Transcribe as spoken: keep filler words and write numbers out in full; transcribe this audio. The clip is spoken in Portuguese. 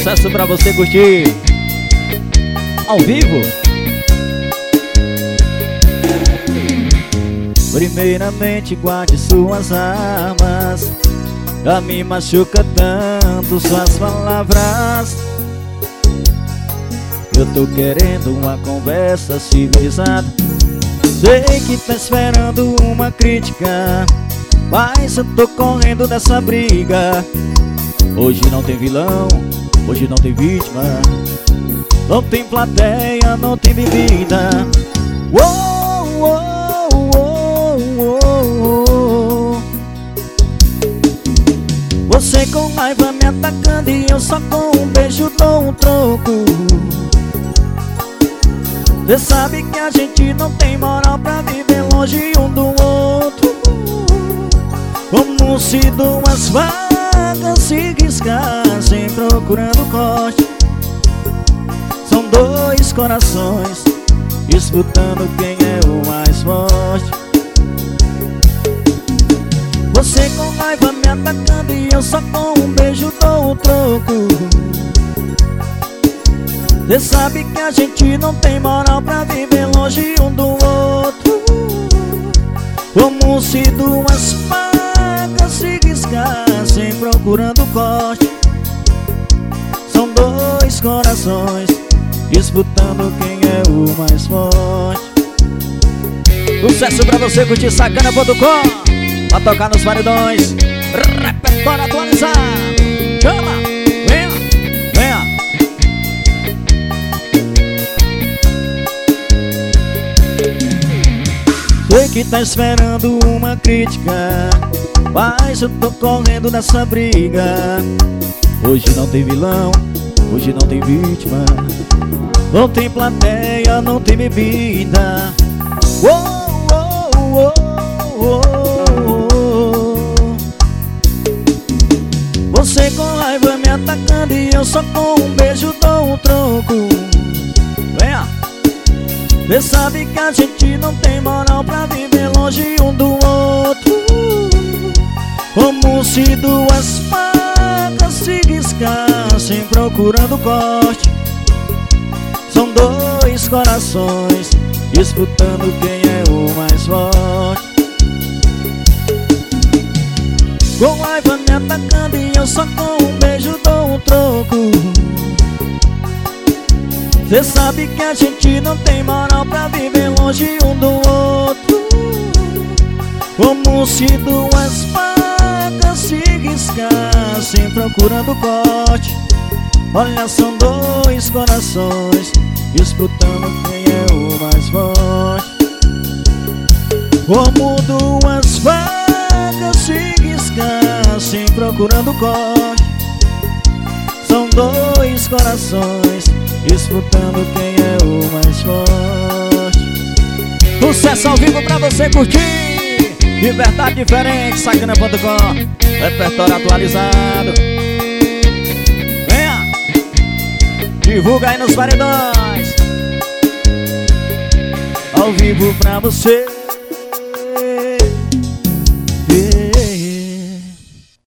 Sucesso pra você curtir ao vivo. Primeiramente guarde suas armas, já me machuca tanto suas palavras. Eu tô querendo uma conversa civilizada. Sei que tá esperando uma crítica, mas eu tô correndo dessa briga. Hoje não tem vilão, hoje não tem vítima, não tem plateia, não tem bebida. Uou, uou, uou, uou, uou. Você com raiva me atacando e eu só com um beijo dou um troco. Cê sabe que a gente não tem moral pra viver longe um do outro, como se duas vacas se riscassem procurando corte. São dois corações disputando quem é o mais forte. Você com raiva me atacando e eu só com um beijo dou um troco. Cê sabe que a gente não tem moral pra viver longe um do outro, como se duas facas se riscassem procurando corte. São dois corações disputando quem é o mais forte. Sucesso pra você curtir sacana ponto com, pra tocar nos paredões. Repertório atualizado. Chama! Venha! Venha! Sei que tá esperando uma crítica, mas eu tô correndo nessa briga. Hoje não tem vilão, hoje não tem vítima, não tem plateia, não tem bebida. Uou, uou, uou, uou. Você com raiva me atacando e eu só com um beijo dou um troco. Venha! Cê sabe que a gente não tem moral pra viver longe um do outro, como se duas facas se riscassem procurando corte. São dois corações disputando quem é o mais forte. Com raiva me atacando e eu só com um beijo dou um troco. Cê sabe que a gente não tem moral pra viver longe um do outro, como se duas facas se riscassem procurando corte. Olha, são dois corações disputando quem é o mais forte, como duas facas se riscassem procurando corte. São dois corações disputando quem é o mais forte. Sucesso ao vivo pra você curtir, liberdade diferente, sacana ponto com, repertório atualizado. Venha, divulga aí nos paredões, ao vivo pra você.